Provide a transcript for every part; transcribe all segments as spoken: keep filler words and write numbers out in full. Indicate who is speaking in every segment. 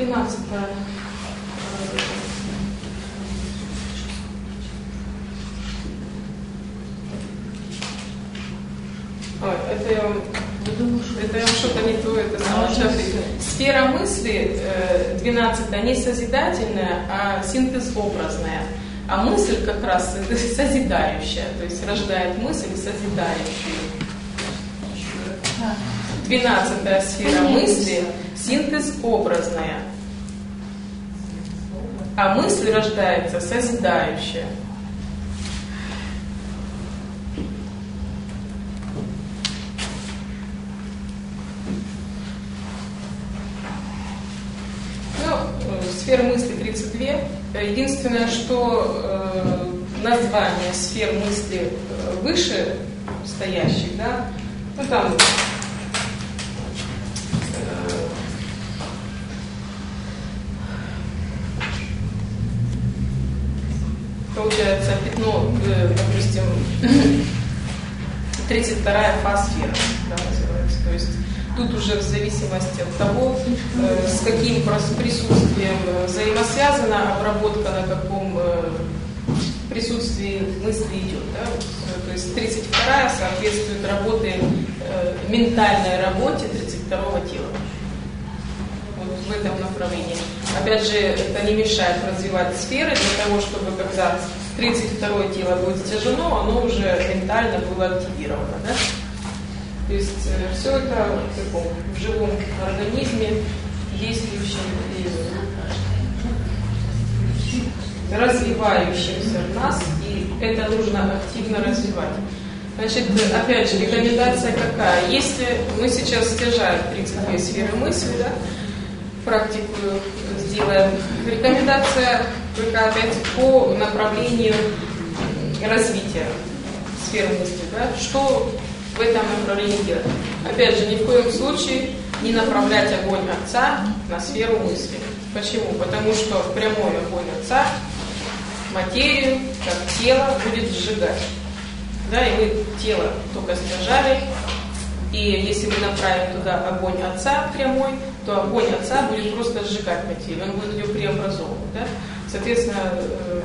Speaker 1: тринадцатая. Ой, это я вам, это я вам что-то не то, это сфера мысли, двенадцатая, не созидательная, а синтез образная. А мысль как раз созидающая, то есть рождает мысль созидающую. Двенадцатая сфера мысли, синтез образная. А мысль рождается созидающая. Сфер мысли тридцать два. Единственное, что э, название сфер мысли выше стоящих, да, ну там э, получается пятно, э, допустим, тридцать вторая фаз-сфера, да, называется. То есть тут уже в зависимости от того, э, с каким присутствием взаимосвязана обработка, на каком э, присутствии мысли идет. Да? То есть тридцать вторая соответствует работе, э, ментальной работе тридцать второго тела. Вот в этом направлении. Опять же, это не мешает развивать сферы для того, чтобы когда тридцать второе тело будет стяжено, оно уже ментально было активировано. Да? То есть э, все это в таком в живом организме, действующем и развивающемся в нас, и это нужно активно развивать. Значит, опять же, рекомендация какая? Если мы сейчас стяжаем тридцать две сферы мысли, да, практику сделаем, рекомендация только опять по направлению развития сфер мысли, да, что в этом направлении делать. Опять же, ни в коем случае не направлять огонь Отца на сферу мысли. Почему? Потому что прямой огонь Отца материю, как тело, будет сжигать. Да, и мы тело только стяжали, и если мы направим туда огонь Отца прямой, то огонь Отца будет просто сжигать материю, он будет ее преобразовывать. Да? Соответственно, э,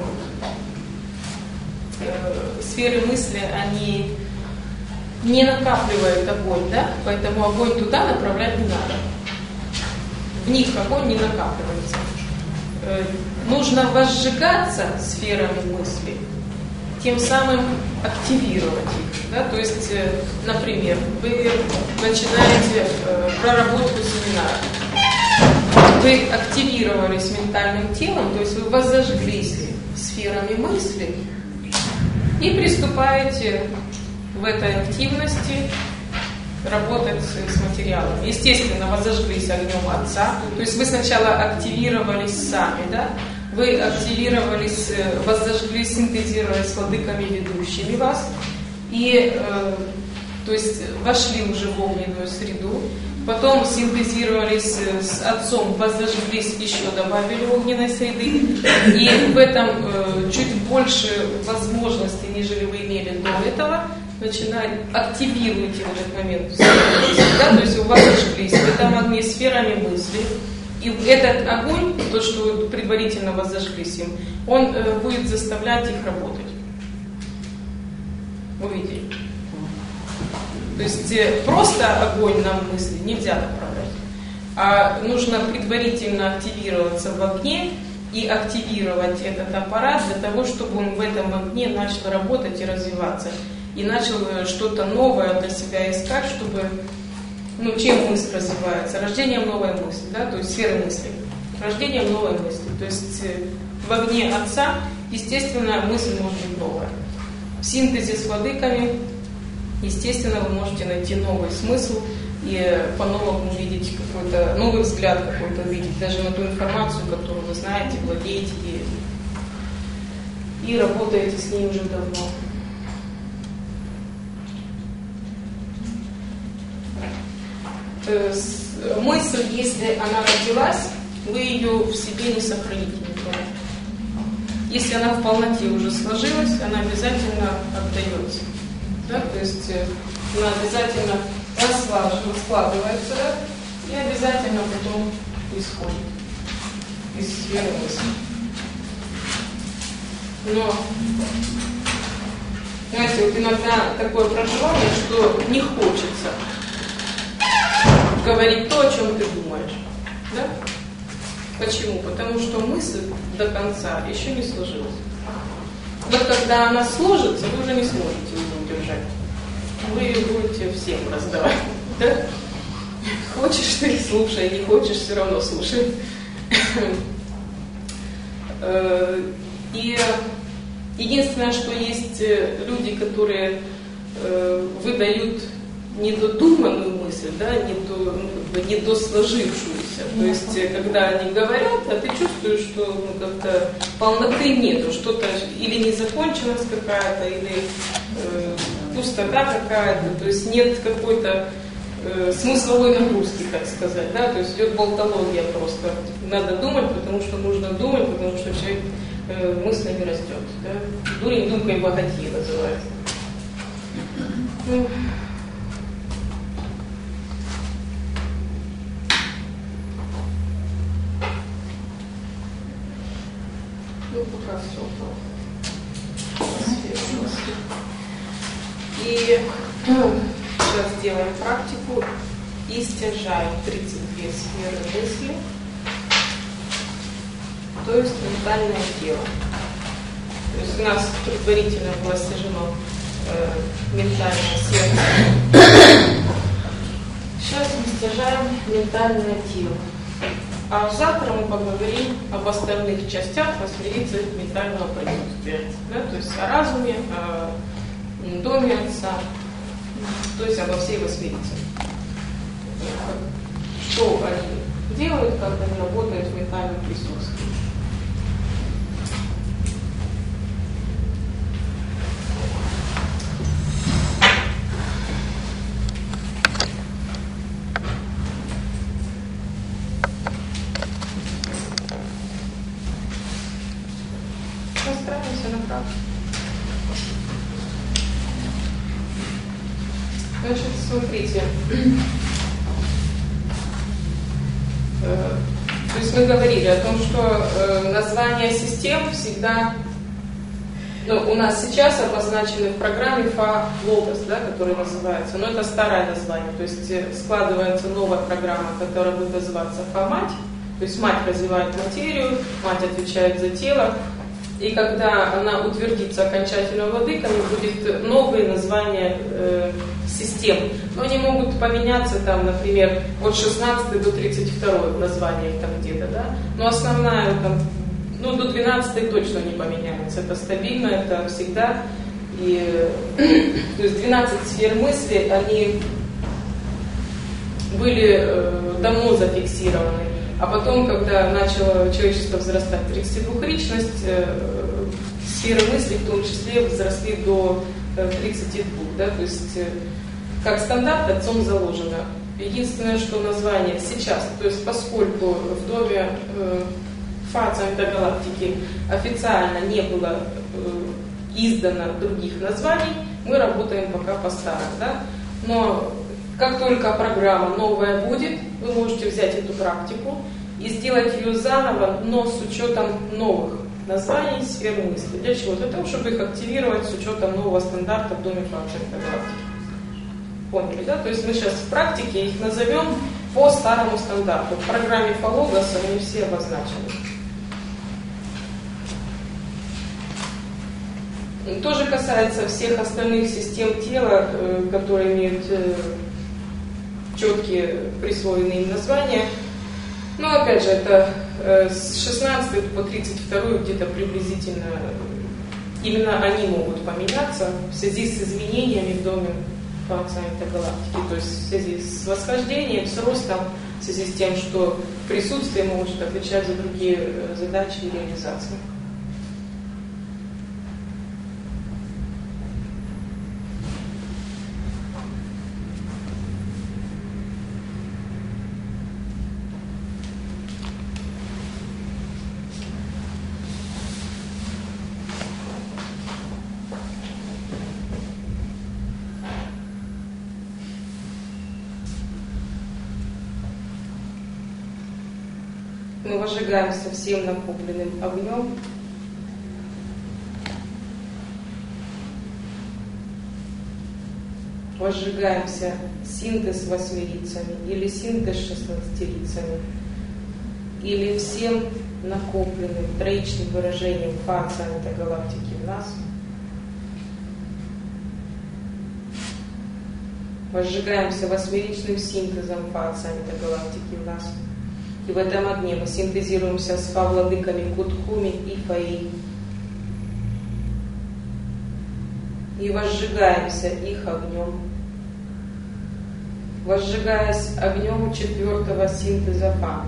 Speaker 1: э, сферы мысли, они не накапливают огонь, да? Поэтому огонь туда направлять не надо. В них огонь не накапливается. Э, нужно возжигаться сферами мысли, тем самым активировать их. Да? То есть, э, например, вы начинаете э, проработку семинара. Вы активировались ментальным телом, то есть вы возжглись сферами мысли и приступаете в этой активности работать с материалом. Естественно, возожглись огнем Отца. То есть вы сначала активировались сами, да? Вы активировались, возожглись, синтезировались с владыками ведущими вас. И, э, то есть, вошли уже в огненную среду. Потом синтезировались с Отцом, возожглись, еще добавили огненной среды. И в этом э, чуть больше возможностей, нежели вы имели до этого, начинает, активируете в этот момент сферы, да, то есть у вас зажглись в этом огне сферами мысли, и этот огонь, то, что вы предварительно вас зажглись им, он э, будет заставлять их работать. Увидели? То есть э, просто огонь на мысли нельзя направлять, а нужно предварительно активироваться в огне и активировать этот аппарат для того, чтобы он в этом огне начал работать и развиваться. И начал что-то новое для себя искать, чтобы, ну, чем мысль развивается? Рождением новой мысли, да, то есть сферы мысли. Рождением новой мысли. То есть в огне Отца, естественно, мысль может быть новая. В синтезе с владыками, естественно, вы можете найти новый смысл и по-новому увидеть какой-то, новый взгляд какой-то увидеть, даже на ту информацию, которую вы знаете, владеете и, и работаете с ней уже давно. Мысль, если она родилась, вы ее в себе не сохраните никогда. Если она в полноте уже сложилась, она обязательно отдается. Да? То есть она обязательно раскладывается, да? И обязательно потом исходит. из сферы мысли. Но, знаете, вот иногда такое проживание, что не хочется говорить то, о чем ты думаешь. Да? Почему? Потому что мысль до конца еще не сложилась. Вот когда она сложится, вы уже не сможете ее удержать. Вы ее будете всем раздавать. Да? Хочешь ты слушай, не хочешь, все равно слушай. И единственное, что есть люди, которые выдают недодуманную мысль, да, недо, ну, как бы недосложившуюся. То есть, когда они говорят, а ты чувствуешь, что ну, как-то полноты нету, что-то или незаконченность какая-то, или э, пустота какая-то, то есть нет какой-то э, смысловой нагрузки, так сказать, да, то есть идет болтология просто. Надо думать, потому что нужно думать, потому что человек э, мыслями растет. Да? Дурень думкой богатей называется. Ну, Ну, пока все. И сейчас сделаем практику и стяжаем тридцать две сферы мысли, то есть ментальное тело. То есть у нас предварительно было стяжено э, ментальное сердце. Сейчас мы стяжаем ментальное тело. А завтра мы поговорим об остальных частях восьмерицы ментального присутствия. Да? То есть о разуме, о доме Отца, то есть обо всей восьмерице. Что они делают, как они работают в ментальном присутствии. Настраиваемся на практику. Значит, смотрите. То есть мы говорили о том, что названия систем всегда, ну, у нас сейчас обозначены в программе Фа-Логос, да, который называется, но это старое название, то есть складывается новая программа, которая будет называться Фа-Мать, то есть мать развивает материю, мать отвечает за тело. И когда она утвердится окончательно владыками, будет новые названия э, систем. Но они могут поменяться, там, например, от шестнадцатой до тридцать второй в названиях там где-то, да. Но основная, там, ну, до двенадцатой точно не поменяется. Это стабильно, это всегда. И, то есть двенадцать сфер мысли, они были э, давно зафиксированы. А потом, когда начало человечество взрастать, тридцатидвухличность, э, сферы мысли в том числе возросли до э, тридцати двух, да, то есть э, как стандарт Отцом заложено. Единственное, что название сейчас, то есть поскольку в доме э, Фа Центра Галактики официально не было э, издано других названий, мы работаем пока по старым, да, но как только программа новая будет, вы можете взять эту практику и сделать ее заново, но с учетом новых названий сфер мысли. Для чего? Для того, чтобы их активировать с учетом нового стандарта в доме Фа-Центра Галактики. Поняли, да? То есть мы сейчас в практике их назовем по старому стандарту. В программе Фа-Логос они все обозначены. Тоже касается всех остальных систем тела, которые имеют четкие присвоенные им названия. Но опять же, это э, с шестнадцатой по тридцать вторую где-то приблизительно именно они могут поменяться в связи с изменениями в доме Фа-Центра Галактики, то есть в связи с восхождением, с ростом, в связи с тем, что присутствие может отвечать за другие задачи и реализации. Мы возжигаемся всем накопленным огнем. Возжигаемся синтез восьми лицами, или синтез шестнадцати лицами, или всем накопленным троичным выражением фа-цианита галактики в нас. Возжигаемся восьмеричным синтезом фа-цианита галактики в нас. И в этом огне мы синтезируемся с фа-владыками Кутхуми и Фаи. И возжигаемся их огнем. Возжигаясь огнем четвертого синтеза Фа.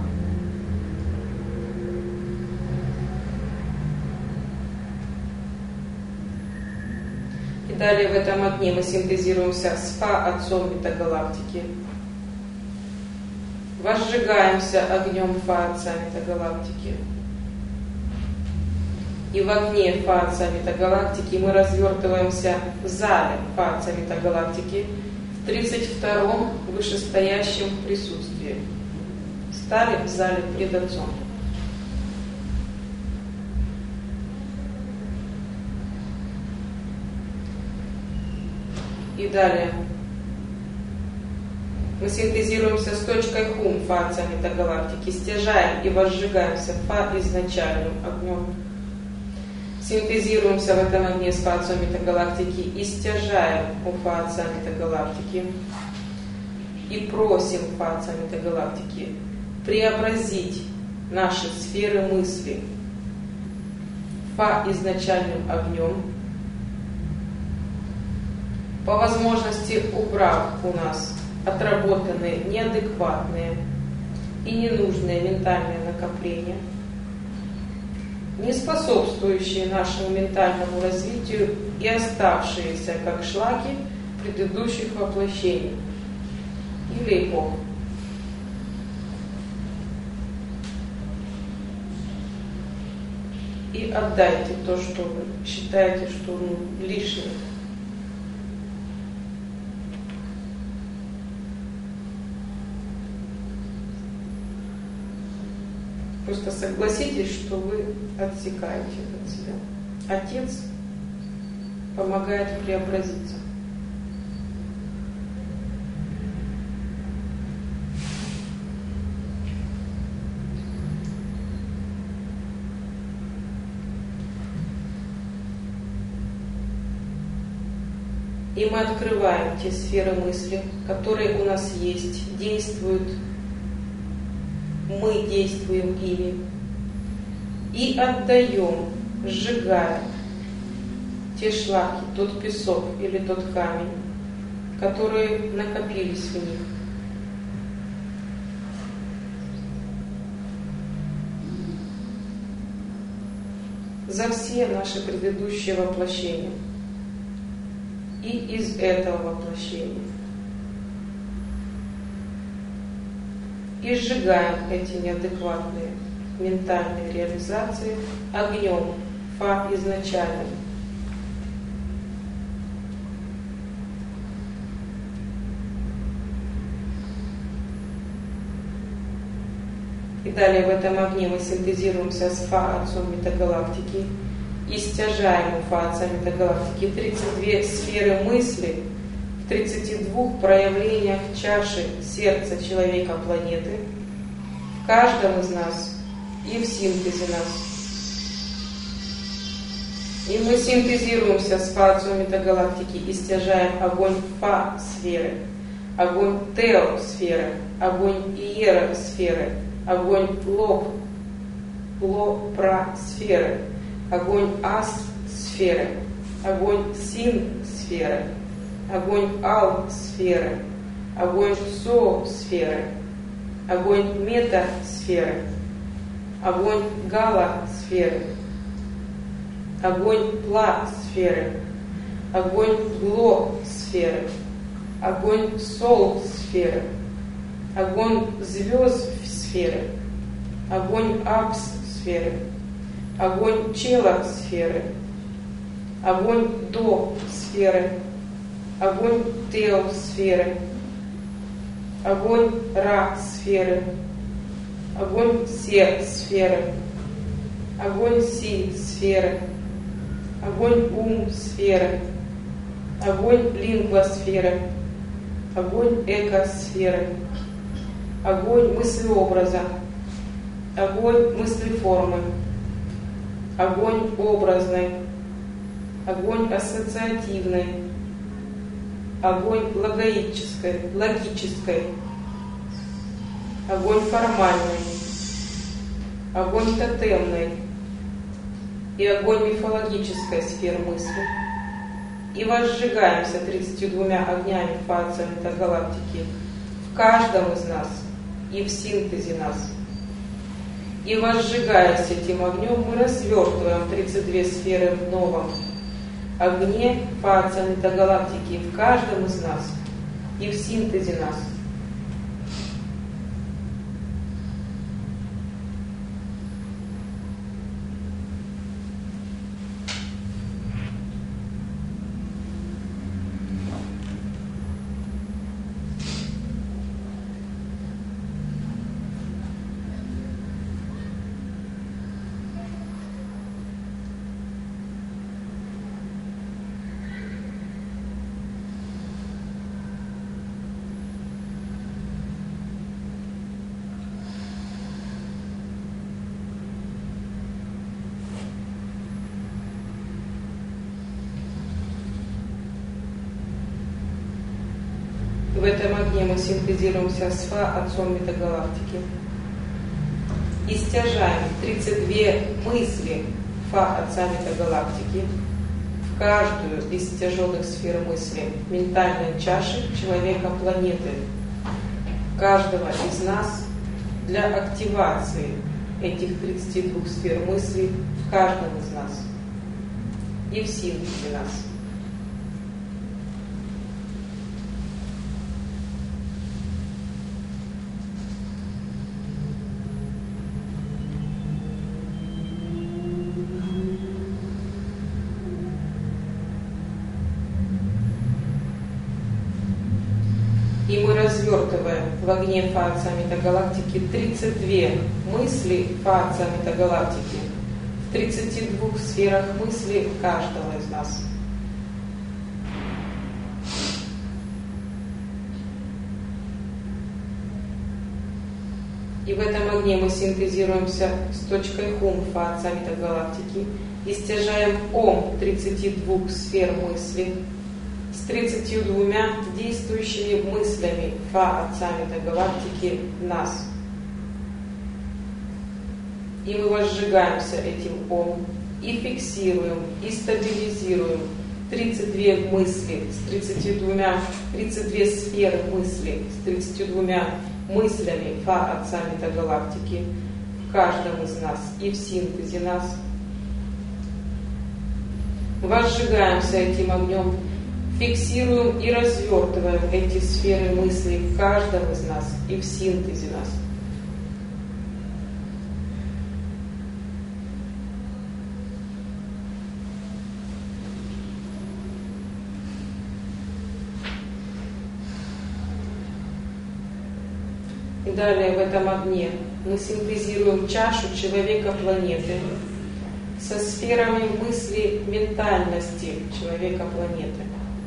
Speaker 1: И далее в этом огне мы синтезируемся с Фа, отцом метагалактики. Возжигаемся огнем Фа, отца метагалактики. И в огне Фа, отца метагалактики мы развертываемся в зале Фа, отца метагалактики в тридцать втором вышестоящем присутствии. Стали в зале пред Отцом. И далее мы синтезируемся с точкой Хум Фа, отца метагалактики, стяжаем и возжигаемся Фа изначальным огнем. Синтезируемся в этом огне с Фа, отцом метагалактики и стяжаем у Фа, отца метагалактики. И просим Фа, отца метагалактики преобразить наши сферы мысли Фа изначальным огнем, по возможности убрав у нас отработанные, неадекватные и ненужные ментальные накопления, не способствующие нашему ментальному развитию и оставшиеся как шлаки предыдущих воплощений или эпох. И отдайте то, что вы считаете, что ну, лишнее. Просто согласитесь, что вы отсекаете от себя. Отец помогает преобразиться. И мы открываем те сферы мысли, которые у нас есть, действуют. Мы действуем ими и отдаем, сжигая те шлаки, тот песок или тот камень, которые накопились в них. За все наши предыдущие воплощения и из этого воплощения. И сжигаем эти неадекватные ментальные реализации огнем Фа изначальным. И далее в этом огне мы синтезируемся с Фа, отцом метагалактики, и стяжаем у Фа, отца метагалактики тридцать две сферы мысли в тридцати двух проявлениях чаши сердца человека планеты, в каждом из нас и в синтезе нас. И мы синтезируемся с Фа, отцом метагалактики, и стяжаем огонь Фа сферы, огонь Тео сферы, огонь Иера сферы, огонь Лоб, Ло-Пра сферы, огонь Ас сферы, огонь Син сферы, огонь Ал сферы, огонь Со сферы, огонь Мета сферы, огонь Гала сферы, огонь Пла сферы, огонь Гло сферы, огонь Сол сферы, огонь Звезд сферы, огонь Апс сферы, огонь Чела сферы, огонь До сферы, огонь Тео сферы, огонь Ра сферы, огонь Се сферы, огонь Си сферы, огонь Ум сферы, огонь Лингва сферы, огонь Эко сферы, огонь мыслеобраза, огонь мыслеформы, огонь образный, огонь ассоциативный, огонь логической, логической, огонь формальный, огонь тотемный и огонь мифологической сферы мысли. И возжигаемся тридцатью двумя огнями фаца метагалактики в каждом из нас и в синтезе нас. И возжигаясь этим огнем, мы развертываем тридцать две сферы в новом огне фаца метагалактики в каждом из нас и в синтезе нас. В этом огне мы синтезируемся с Фа, Отцом метагалактики. И стяжаем тридцать две мысли Фа, Отца метагалактики в каждую из стяженных сфер мысли ментальной чаши человека планеты, каждого из нас, для активации этих тридцати двух сфер мысли в каждом из нас и в синтезе нас. И мы развертываем в огне Фа Отца метагалактики тридцать две мысли Фа Отца метагалактики в тридцати двух сферах мысли каждого из нас. И в этом огне мы синтезируемся с точкой Хум Фа Отца метагалактики и стяжаем Ом тридцати двух сфер мысли с тридцатью двумя действующими мыслями Фа Отца метагалактики нас. И мы возжигаемся этим Ом и фиксируем, и стабилизируем тридцать две мысли с тридцатью двумя, тридцать две сферы мысли с тридцатью двумя мыслями Фа Отца метагалактики в каждом из нас и в синтезе нас. Возжигаемся этим огнем, фиксируем и развертываем эти сферы мысли в каждом из нас и в синтезе нас. И далее в этом огне мы синтезируем чашу человека-планеты со сферами мысли ментальности человека-планеты.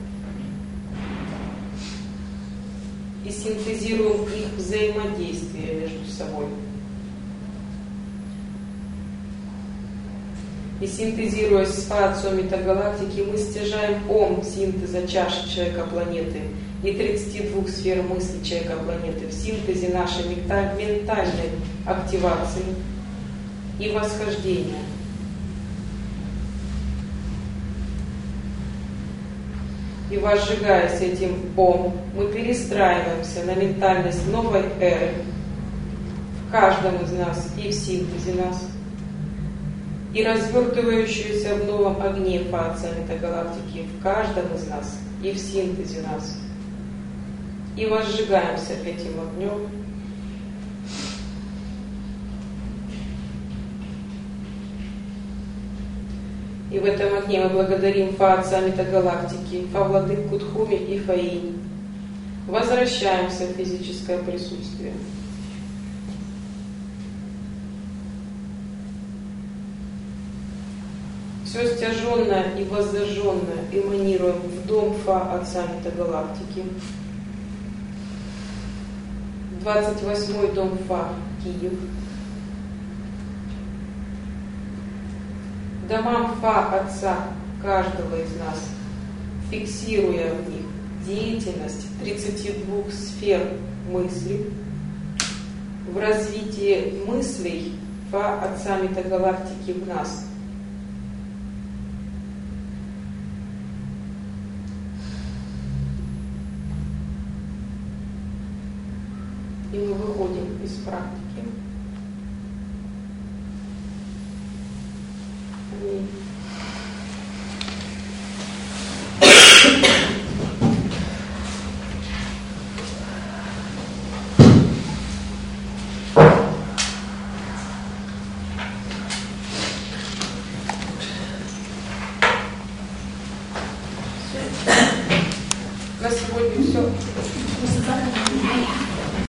Speaker 1: И синтезируем их взаимодействие между собой. И синтезируясь с Фа Отцом метагалактики, мы стяжаем Ом синтеза чаши человека-планеты и тридцати двух сфер мысли человека-планеты в синтезе нашей ментальной активации и восхождения. И возжигаясь этим Ом, мы перестраиваемся на ментальность новой эры в каждом из нас и в синтезе нас, и развертывающуюся в новом огне Фа Отца метагалактики в каждом из нас и в синтезе нас. И возжигаемся этим огнем. И в этом огне мы благодарим Фа Отца метагалактики, Фа Владыку Тхуми и Фаинь. Возвращаемся в физическое присутствие. Все стяженное и воззажженное эманируем в дом Фа Отца Метагалактики. двадцать восьмой дом Фа, Киев. Домам Фа Отца каждого из нас, фиксируя в них деятельность тридцати двух сфер мысли, в развитии мыслей Фа Отца Метагалактики в нас. И мы выходим из практики. Аминь. На сегодня все.